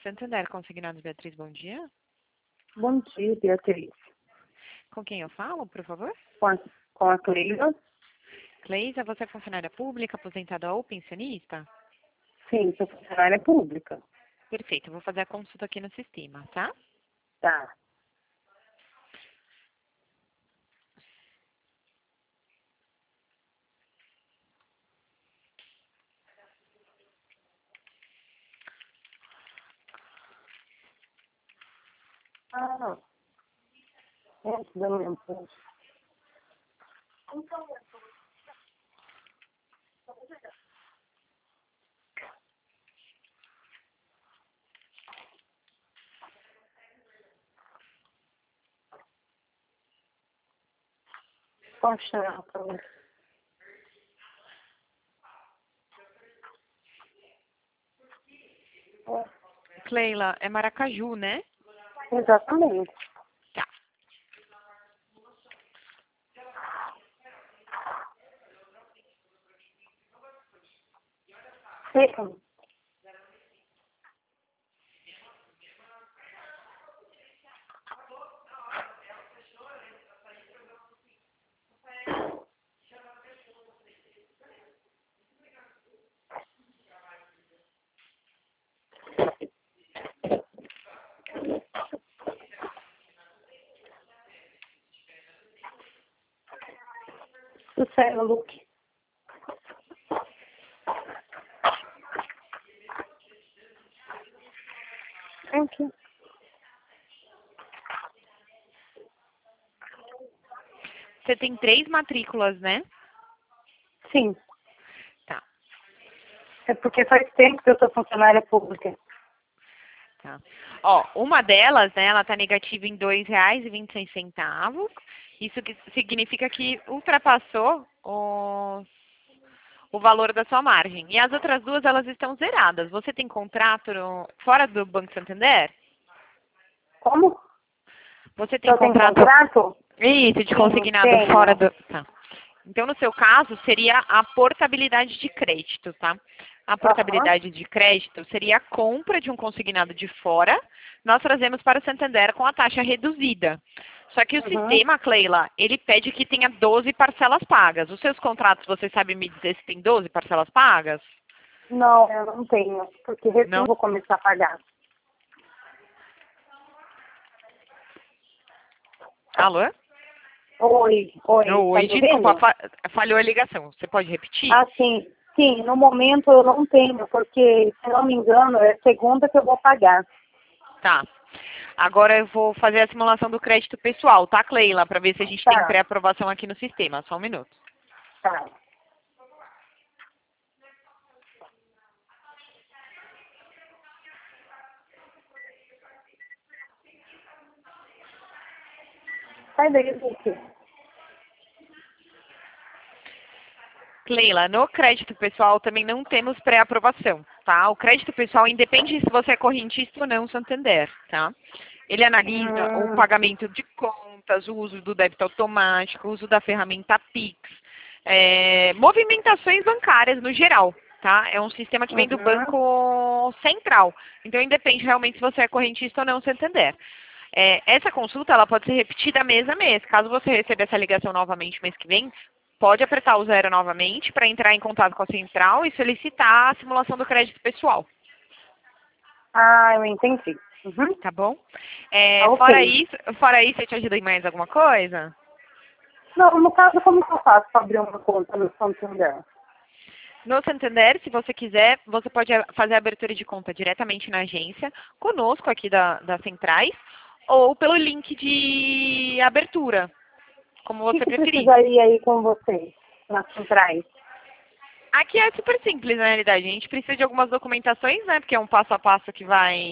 Santander Consignados, Beatriz, bom dia. Bom dia, Beatriz. Com quem eu falo, por favor? Com a Cleila? Cleisa, você é funcionária pública, aposentada ou pensionista? Sim, sou funcionária pública. Perfeito, eu vou fazer a consulta aqui no sistema, tá? Tá. Ah, antes da minha poxa. Poxa, Cleila, é Maracaju, né? exatamente. Tá. Sim. Sucesso, Luke. Aqui. Você tem 3 matrículas, né? Sim. Tá, É porque faz tempo que eu sou funcionária pública. tá. Ó, uma delas, né, ela tá negativa em R$ 2,26. Isso significa que ultrapassou o valor da sua margem. E as outras duas, elas estão zeradas. Você tem contrato fora do Banco Santander? Como? Você tem Eu tenho contrato... contrato? Isso, de consignado tenho. fora do... Tá. Então, no seu caso, seria a portabilidade de crédito, tá? A portabilidade de crédito seria a compra de um consignado de fora. Nós trazemos para o Santander com a taxa reduzida. Só que o sistema, Cleila, ele pede que tenha 12 parcelas pagas. Os seus contratos, você sabe me dizer se tem 12 parcelas pagas? Não, eu não tenho. Porque recém Não? vou começar a pagar. Alô? Oi. Oi, Tá me desculpa, ouvindo? falhou a ligação. Você pode repetir? Ah, sim. Sim, no momento eu não tenho, porque, se não me engano, é segunda que eu vou pagar. Tá. Agora eu vou fazer a simulação do crédito pessoal, tá, Cleila? Para ver se a gente tem Tá, pré-aprovação aqui no sistema. Só um minuto. tá. Sai daí, Luque. Cleila, no crédito pessoal também não temos pré-aprovação, tá? O crédito pessoal independe se você é correntista ou não Santander, tá? Ele analisa o pagamento de contas, o uso do débito automático, o uso da ferramenta Pix, movimentações bancárias no geral, tá? É um sistema que vem do Banco Central. Então, independe realmente se você é correntista ou não Santander. Essa consulta ela pode ser repetida mês a mês. Caso você receba essa ligação novamente mês que vem, pode apertar o 0 novamente para entrar em contato com a central e solicitar a simulação do crédito pessoal. Ah, eu entendi. Tá bom? Ok. Fora isso, eu te ajudo em mais alguma coisa? Não, no caso, como que eu faço para abrir uma conta no Santander? No Santander, se você quiser, você pode fazer a abertura de conta diretamente na agência, conosco aqui das centrais, ou pelo link de abertura, como O que você que preferir. precisaria ir com vocês nas centrais? Aqui é super simples, na realidade. A gente precisa de algumas documentações, né? Porque é um passo a passo que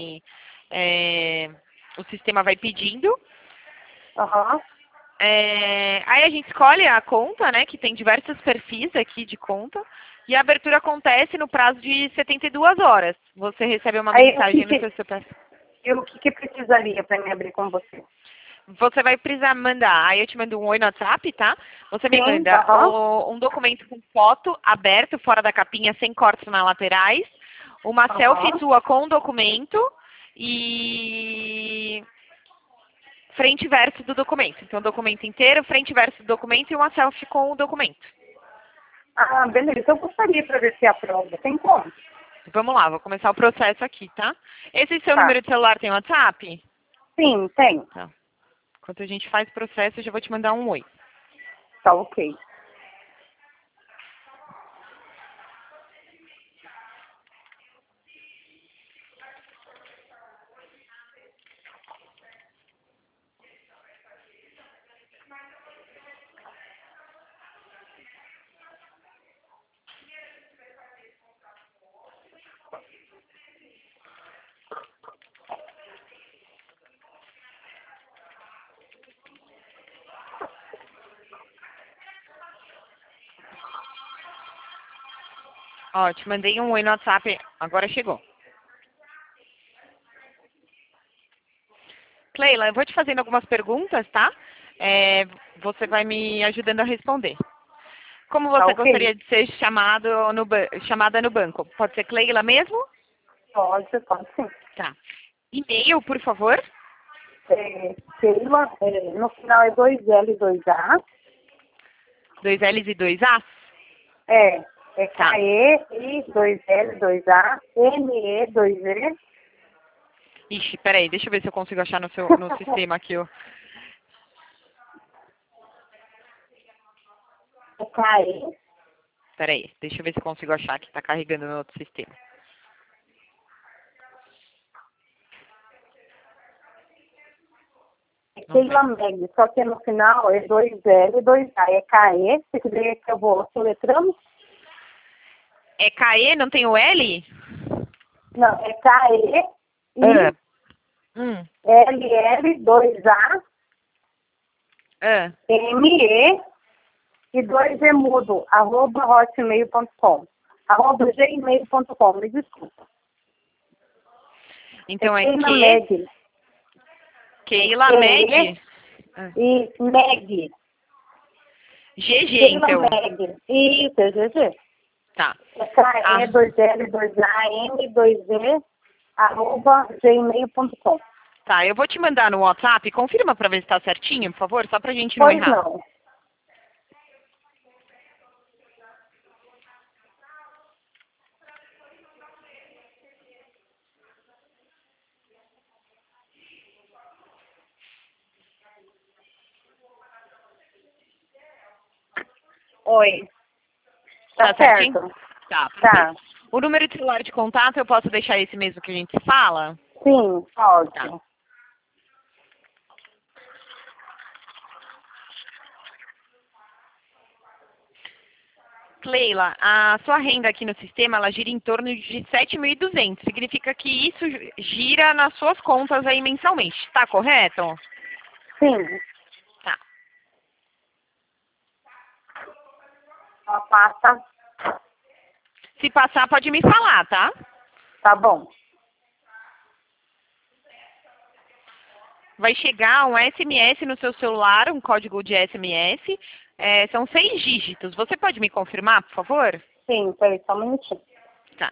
o sistema vai pedindo. Aham. Aí a gente escolhe a conta, né? Que tem diversos perfis aqui de conta. E a abertura acontece no prazo de 72 horas. Você recebe uma Aí, mensagem no seu CPF. o que que precisaria para me abrir com você? Você vai precisar mandar, aí eu te mando um oi no WhatsApp, tá? Você me Sim, manda um documento com foto aberto, fora da capinha, sem cortes nas laterais, uma selfie sua com o documento e frente e verso do documento. Então, o documento inteiro, frente e verso do documento e uma selfie com o documento. Ah, beleza. Eu gostaria para ver se aprova. Tem como? Vamos lá, vou começar o processo aqui, tá? Esse seu Tá. número de celular tem WhatsApp? Sim, tem. Tá. Enquanto a gente faz o processo, eu já vou te mandar um oi. Tá ok. Ó, te mandei um oi no WhatsApp, agora chegou. Cleila, eu vou te fazendo algumas perguntas, tá? Você vai me ajudando a responder. Como Tá você ok? gostaria de ser chamada no banco? Pode ser Cleila mesmo? Pode sim. Tá. E-mail, por favor. Keila, no final é 2L e 2A. 2Ls e 2As? É Tá. KE e 2L, 2A, ME, 2E. Ixi, peraí, deixa eu ver se eu consigo achar no sistema aqui, ó. É KE. Peraí, deixa eu ver se eu consigo achar que tá carregando no outro sistema. Keila Meg, só que no final é 2L e 2A. É KE, se quiser que eu vou soletrando. É KE, não tem o L? Não, é KE e Hum. LL, 2A, Ah. ME e 2E mudo, @hotmail.com. @gmail.com, me desculpa. Então é Keila Meg. Keila Meg. E Meg. GG, Keila então. Meg. Isso, é GG. Tá. É KE, 2L, 2A, M, 2E, @gmail.com. Tá, eu vou te mandar no WhatsApp. Confirma pra ver se tá certinho, por favor, só pra gente não Pois errar. não. Oi. Tá certinho? certo. Tá. Tá. O número de celular de contato, eu posso deixar esse mesmo que a gente se fala? Sim, pode. Tá. Cleila, a sua renda aqui no sistema, ela gira em torno de 7.200. Significa que isso gira nas suas contas aí mensalmente. Tá correto? Sim. Tá. Ela passa. Se passar, pode me falar, tá? Tá bom. Vai chegar um SMS no seu celular, um código de SMS. São 6 dígitos. Você pode me confirmar, por favor? Sim, peraí, só um minutinho. Tá.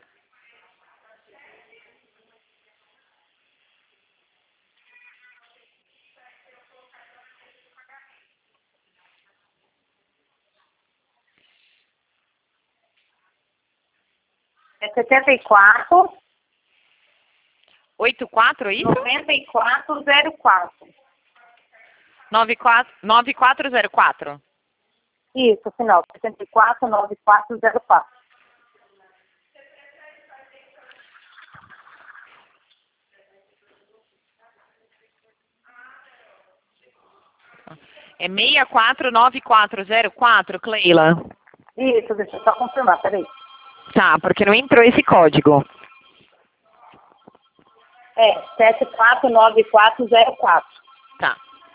É 74 84, é isso? 9404. 9404. Isso, final. 74 9404. É 649404, Cleila. Isso, deixa eu só confirmar, peraí. Tá, porque não entrou esse código. É, 749404. Tá.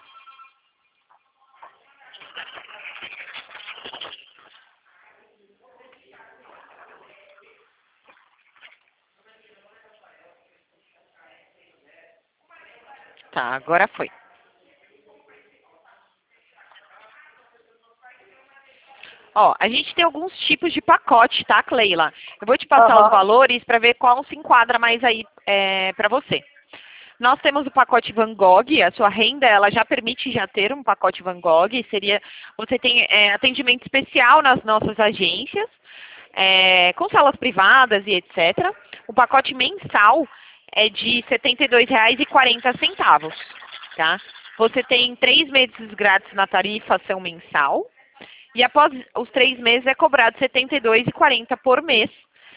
Tá, agora foi. Ó, a gente tem alguns tipos de pacote, tá, Cleila? Eu vou te passar os valores para ver qual se enquadra mais aí para você. Nós temos o pacote Van Gogh, a sua renda ela já permite já ter um pacote Van Gogh, você tem atendimento especial nas nossas agências, com salas privadas e etc. O pacote mensal é de R$ 72,40, tá? Você tem 3 meses grátis na tarifação mensal e após os 3 meses é cobrado R$ 72,40 por mês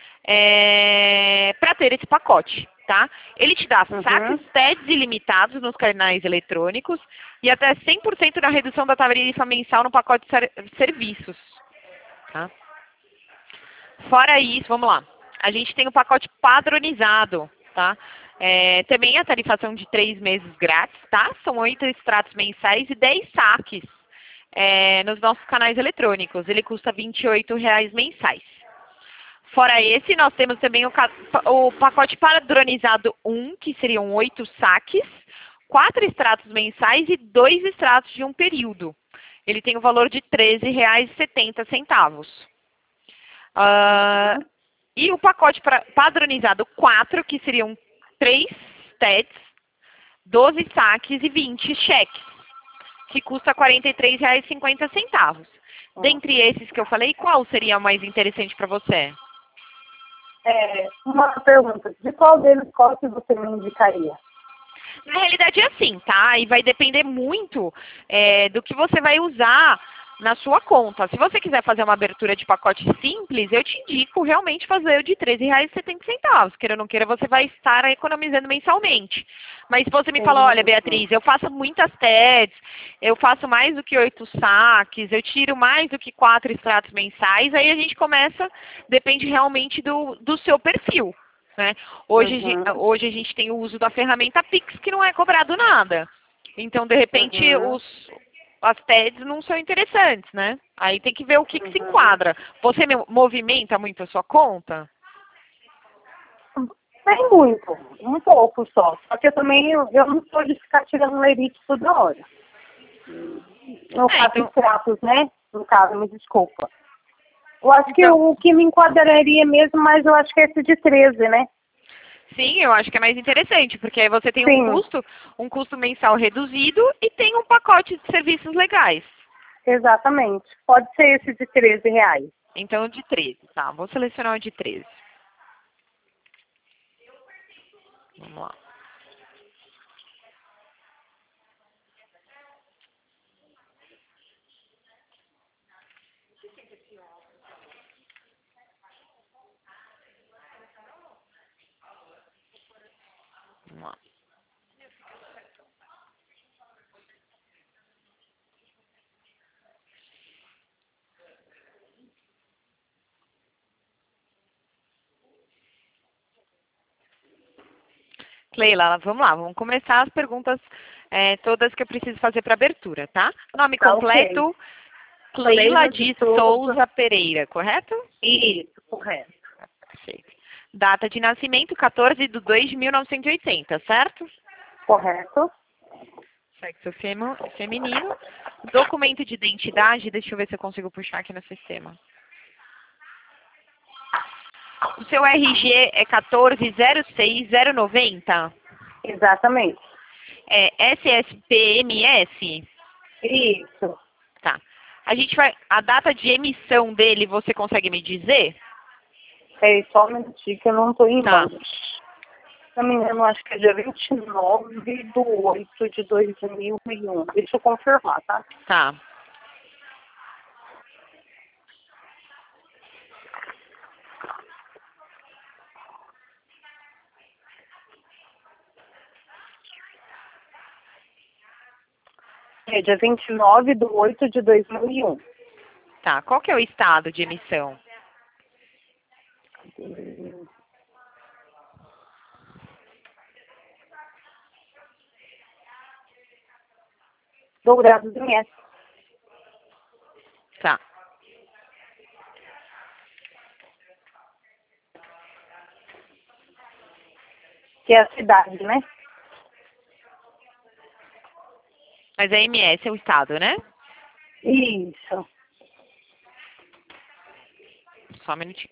para ter esse pacote, tá? Ele te dá saques TEDs ilimitados nos canais eletrônicos e até 100% da redução da tarifa mensal no pacote de serviços, tá? Fora isso, vamos lá. A gente tem o pacote padronizado, tá? Também a tarifação de 3 meses grátis, tá? São 8 extratos mensais e 10 saques nos nossos canais eletrônicos. Ele custa R$ 28,00 mensais. Fora esse, nós temos também o pacote padronizado 1, que seriam 8 saques, 4 extratos mensais e 2 extratos de um período. Ele tem o valor de R$ 13,70. E o pacote padronizado 4, que seriam 3 TEDs, 12 saques e 20 cheques, que custa R$ 43,50. Dentre esses que eu falei, qual seria o mais interessante para você? Uma pergunta, de qual que você me indicaria? Na realidade é assim, tá? E vai depender muito do que você vai usar na sua conta. Se você quiser fazer uma abertura de pacote simples, eu te indico realmente fazer o de R$ 13,70. Queira ou não queira, você vai estar economizando mensalmente. Mas se você me fala, olha, Beatriz, eu faço muitas TEDs, eu faço mais do que 8 saques, eu tiro mais do que 4 extratos mensais, aí a gente começa, depende realmente do seu perfil, né? Hoje a gente tem o uso da ferramenta Pix, que não é cobrado nada. Então, de repente, as TEDs não são interessantes, né? Aí tem que ver o que se enquadra. Você movimenta muito a sua conta? Nem muito, um pouco só. Só que eu também eu não sou de ficar tirando lerite toda hora. No caso, extratos, né? No caso, me desculpa. Eu acho que o que me enquadraria mesmo, mas eu acho que é esse de 13, né? Sim, eu acho que é mais interessante, porque aí você tem um custo mensal reduzido e tem um pacote de serviços legais. Exatamente. Pode ser esse de R$ 13. Então, o de 13, tá? Vou selecionar o de 13. Vamos lá. Vamos lá. Leila, vamos lá, vamos começar as perguntas todas que eu preciso fazer para abertura, tá? Nome completo, okay. Leila de Souza Pereira, correto? Isso, correto. Perfeito. Data de nascimento, 14/2/1980, certo? Correto. Sexo feminino. Documento de identidade, deixa eu ver se eu consigo puxar aqui no sistema. O seu RG é 14.06090? Exatamente. É SSPMS? Isso. Tá. A data de emissão dele, você consegue me dizer? Só um minutinho que eu não estou em tá. Se não me engano, acho que é dia 29/8/2001. Deixa eu confirmar, tá? Tá. É dia 29/8/2001. Tá. Qual que é o estado de emissão? Dourados do MS. Tá. Que é a cidade, né? Mas a MS é o estado, né? Isso. Só um minutinho.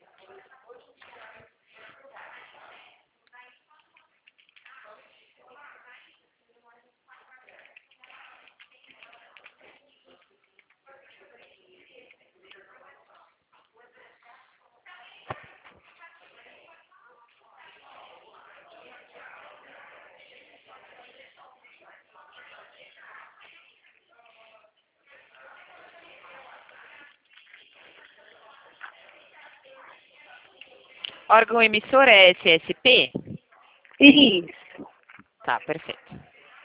Órgão emissor é SSP? Isso. Tá, perfeito.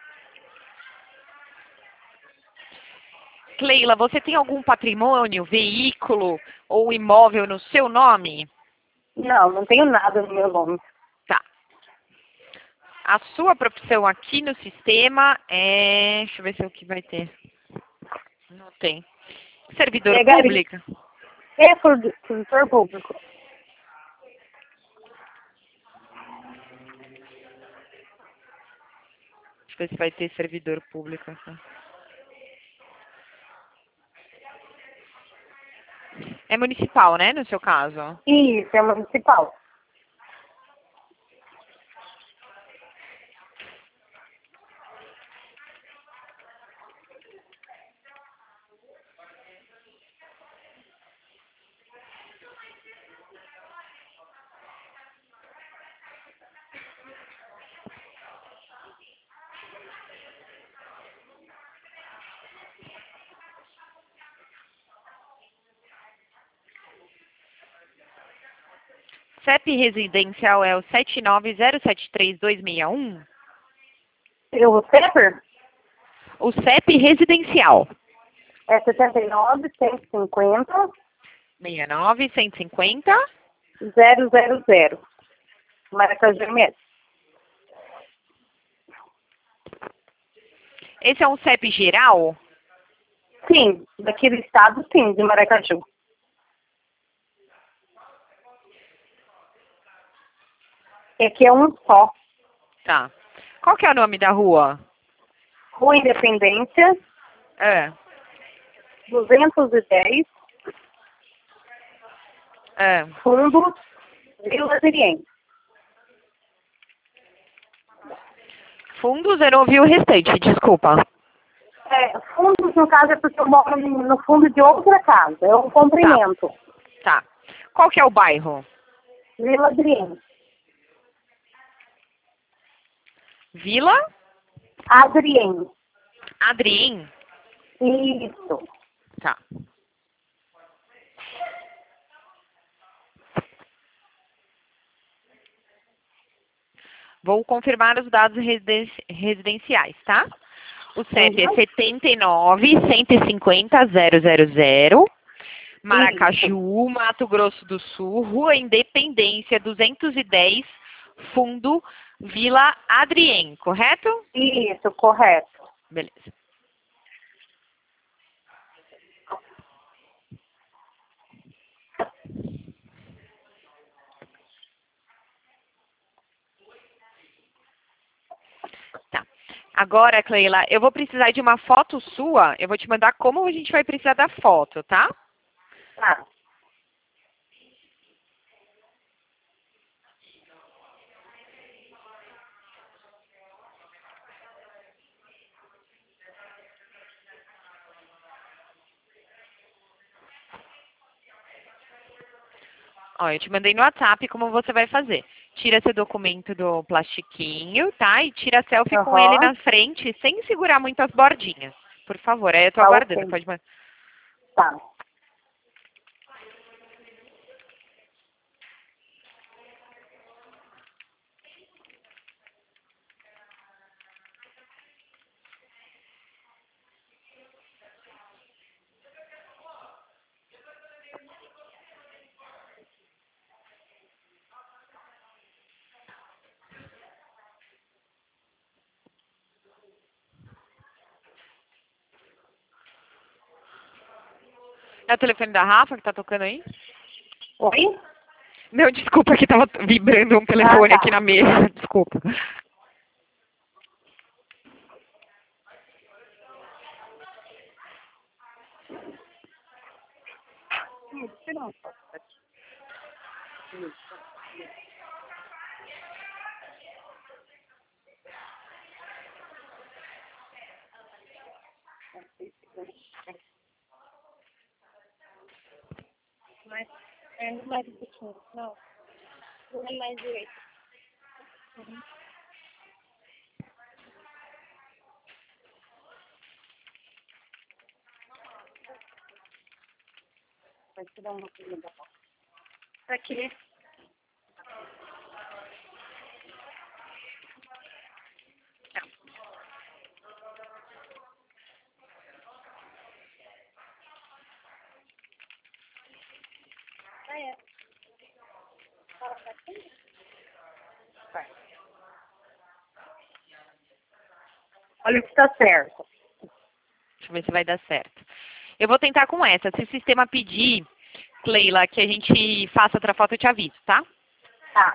Cleila, você tem algum patrimônio, veículo ou imóvel no seu nome? Não, não tenho nada no meu nome. Tá. A sua profissão aqui no sistema é... Deixa eu ver se é o que vai ter. Não tem. Servidor É gari. público? É servidor público. Deixa eu ver se vai ter servidor público. É municipal, né, no seu caso? Isso, é municipal. CEP residencial é o 79073-261? O CEPER O CEP residencial. é 79 150 69-150. 000. Maracaju mesmo. Esse é um CEP geral? Sim, daqui do estado, sim, de Maracaju. É que é um só. Tá. Qual que é o nome da rua? Rua Independência, É. 210, É. Fundos, Vila Ziriense. Fundos, eu não ouvi o restante, desculpa. Fundos, no caso, é porque eu moro no fundo de outra casa. É um comprimento. Tá. Qual que é o bairro? Vila Adriene. Vila Adriene. Adrien. Isso. Tá. Vou confirmar os dados residenciais, tá? O CEP é Uhum. 79-150-000, Isso. Maracaju, Mato Grosso do Sul, Rua Independência 210, Fundo Vila Adrien, correto? Isso, correto. Beleza. Tá. Agora, Cleila, eu vou precisar de uma foto sua. Eu vou te mandar como a gente vai precisar da foto, tá? Tá. Ó, eu te mandei no WhatsApp como você vai fazer. Tira seu documento do plastiquinho, tá? E tira a selfie com ele Aham. na frente, sem segurar muito as bordinhas. Por favor, aí eu tô Tá aguardando. ok. Pode mandar. Tá. É o telefone da Rafa que tá tocando aí? Oi? Não, desculpa que tava vibrando um Ah, telefone aqui tá. na mesa. Desculpa. Tira uma foto. Mais, mais um pouquinho. Não, não é mais direito. Vai tirar uma coisa da foto. Aqui. Olha o que tá certo. Deixa eu ver se vai dar certo. Eu vou tentar com essa. Se o sistema pedir, Cleila, que a gente faça outra foto, eu te aviso, tá? Tá.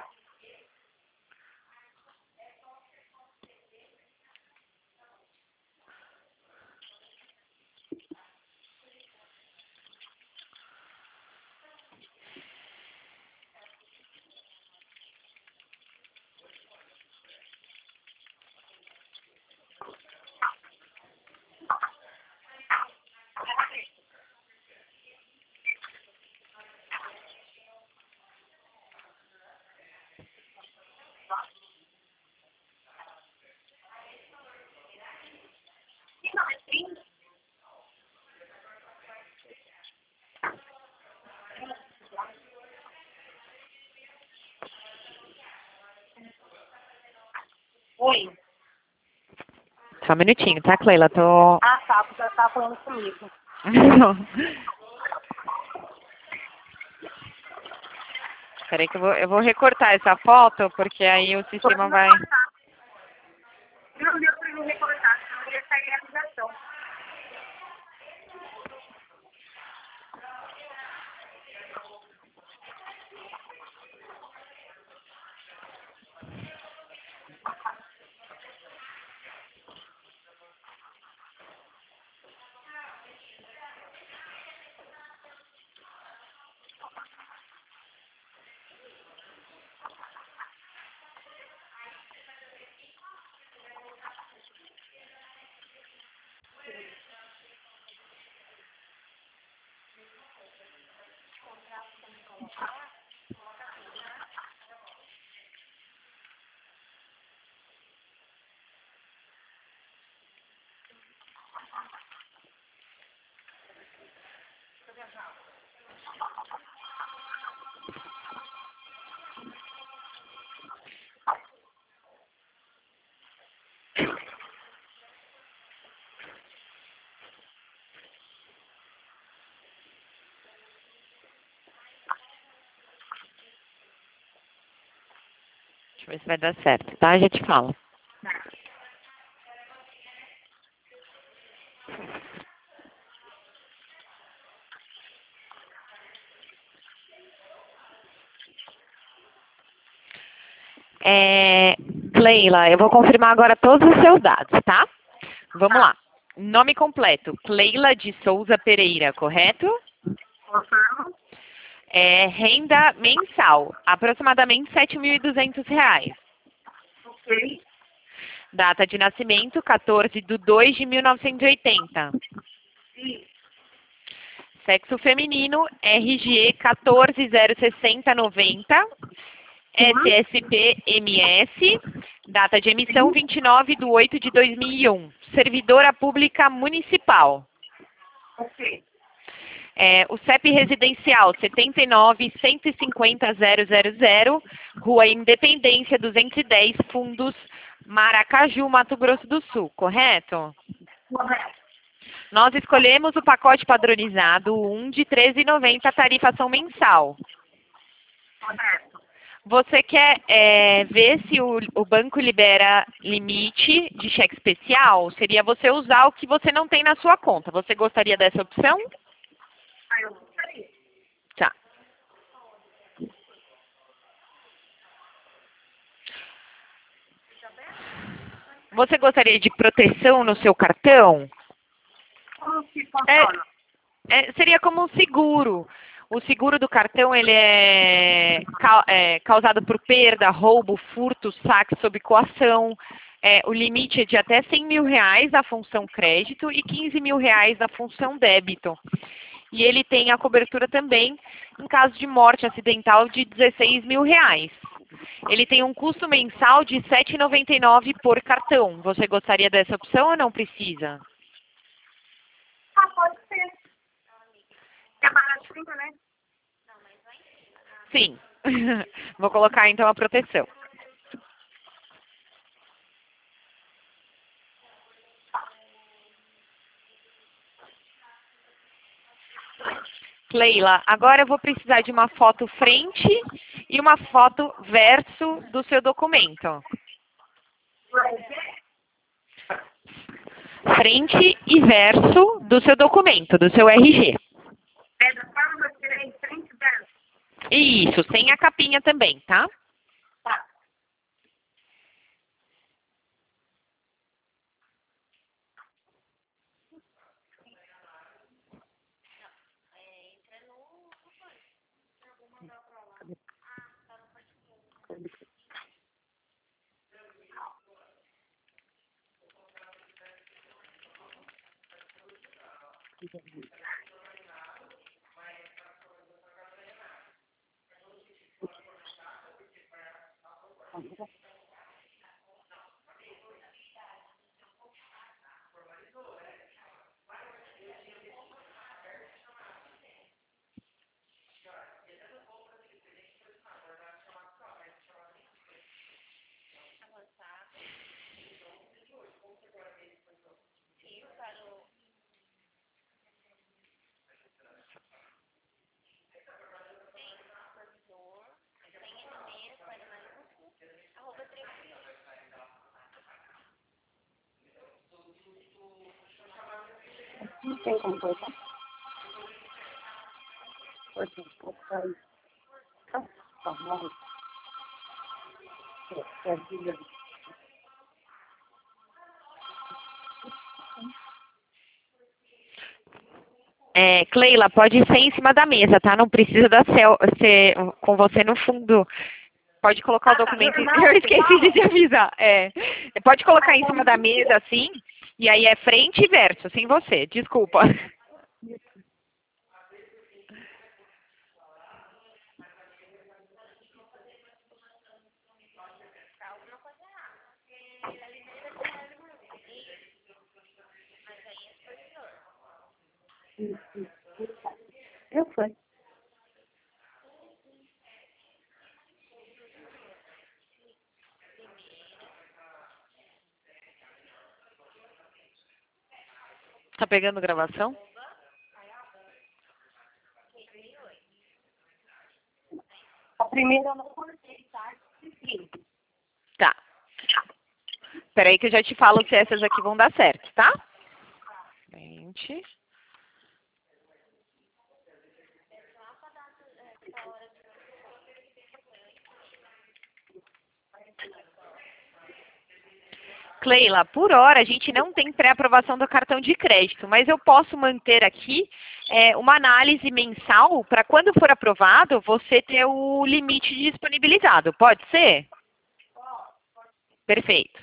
Oi. Só um minutinho, tá, Cleila? Tô... Ah, tá, você já tá falando comigo. Peraí que eu vou recortar essa foto, porque aí o sistema vai... Não deu pra mim recortar, senão eu ia sair a ligação. Deixa eu ver se vai dar certo, tá? Já te falo. Cleila, eu vou confirmar agora todos os seus dados, tá? Vamos lá. Nome completo, Cleila de Souza Pereira, correto? Renda mensal, aproximadamente R$ 7.200. Ok. Data de nascimento, 14/2 de 1980. Sexo feminino, RG 1406090. SSP-MS, data de emissão 29/8/2001. Servidora pública municipal. Ok. O CEP residencial 79.150.000, Rua Independência 210, Fundos, Maracaju, Mato Grosso do Sul, correto? Correto. Nós escolhemos o pacote padronizado 1 de R$ 13,90, tarifação mensal. Correto. Você quer ver se o banco libera limite de cheque especial? Seria você usar o que você não tem na sua conta. Você gostaria dessa opção? Aí eu gostaria. Tá. Você gostaria de proteção no seu cartão? Como que funciona? Seria como um seguro. O seguro do cartão ele é causado por perda, roubo, furto, saque sob coação. O limite é de até R$ 100.000 da função crédito e R$ 15.000 da função débito. E ele tem a cobertura também em caso de morte acidental de R$ 16.000. Ele tem um custo mensal de R$ 7,99 por cartão. Você gostaria dessa opção ou não precisa? Ah, pode ser. É baratinho, né? Sim. Vou colocar então a proteção. Cleila, agora eu vou precisar de uma foto frente e uma foto verso do seu documento. Frente e verso do seu documento, do seu RG. É da forma que é em frente e verso. Isso, sem a capinha também, tá? Tá. Não tem como cortar. Corta um pouco aí. Tá bom. Cleila, pode ser em cima da mesa, tá? Não precisa ser com você no fundo. Pode colocar o documento. Eu esqueci de te avisar. Pode colocar em cima da mesa, assim, e aí é frente e verso, sem você. Desculpa. Eu fui. Tá pegando gravação? A primeira eu não cortei, tá? Sim. Tá. Peraí que eu já te falo se essas aqui vão dar certo, tá? Frente. Cleila, por hora a gente não tem pré-aprovação do cartão de crédito, mas eu posso manter aqui uma análise mensal para quando for aprovado você ter o limite disponibilizado. Pode ser? Perfeito.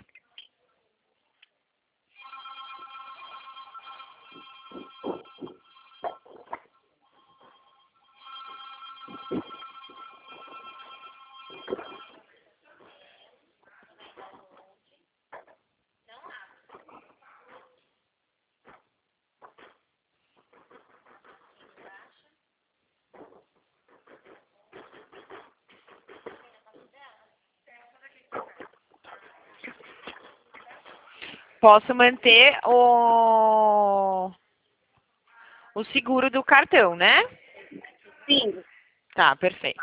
Posso manter o seguro do cartão, né? Sim. Tá, perfeito.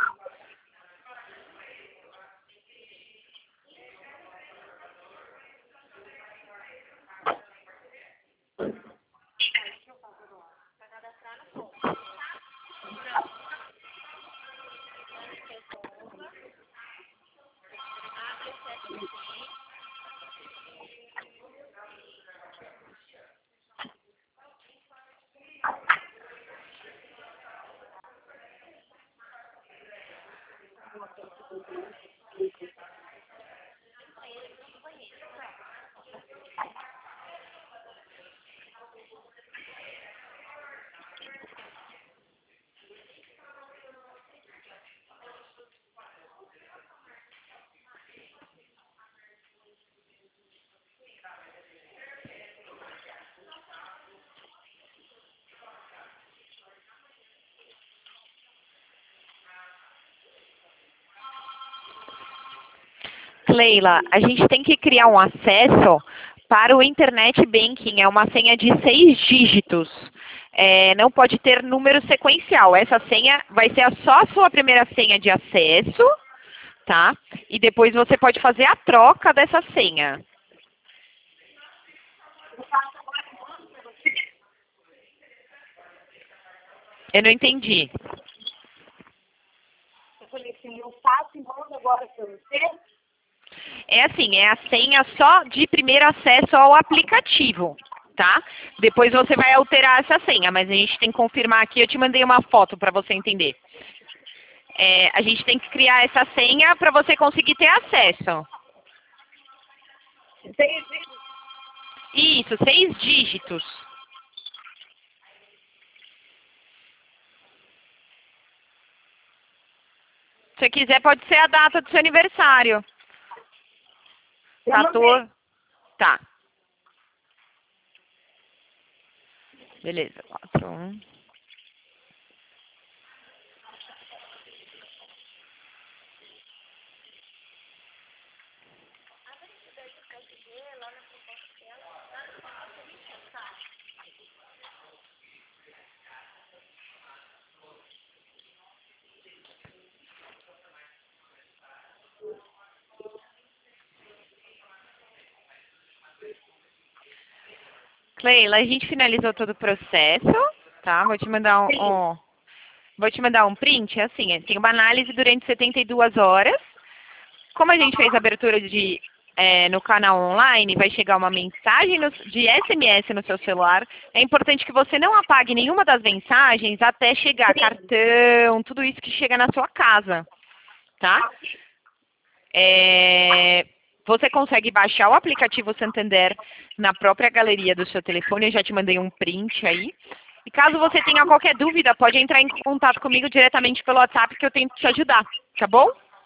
Cleila, a gente tem que criar um acesso para o Internet Banking. É uma senha de 6 dígitos. Não pode ter número sequencial. Essa senha vai ser só a sua primeira senha de acesso, tá? E depois você pode fazer a troca dessa senha. Eu não entendi. Eu falei assim, eu faço e mando agora para você? É assim, é a senha só de primeiro acesso ao aplicativo, tá? Depois você vai alterar essa senha, mas a gente tem que confirmar aqui. Eu te mandei uma foto para você entender. A gente tem que criar essa senha para você conseguir ter acesso. 6 dígitos? Isso, 6 dígitos. Se você quiser, pode ser a data do seu aniversário. 14. Tá. Beleza, 41. Cleila, a gente finalizou todo o processo, tá? Vou te mandar um print, assim, tem uma análise durante 72 horas. Como a gente fez a abertura no canal online, vai chegar uma mensagem de SMS no seu celular. É importante que você não apague nenhuma das mensagens até chegar cartão, tudo isso que chega na sua casa, tá? Você consegue baixar o aplicativo Santander na própria galeria do seu telefone. Eu já te mandei um print aí. E caso você tenha qualquer dúvida, pode entrar em contato comigo diretamente pelo WhatsApp que eu tento te ajudar, tá bom?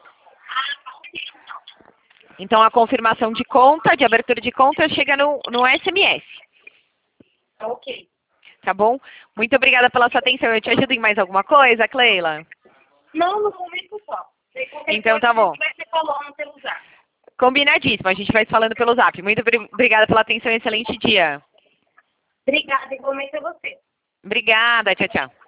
Então a confirmação de conta, de abertura de conta, chega no SMS. Ok. Tá bom? Muito obrigada pela sua atenção. Eu te ajudo em mais alguma coisa, Cleila? Não, no momento só. Então tá bom. Vai ser falando pelo Zap. Combinadíssimo. A gente vai se falando pelo Zap. Muito obrigada pela atenção e excelente dia. Obrigada, igualmente a você. Obrigada. Tchau, tchau.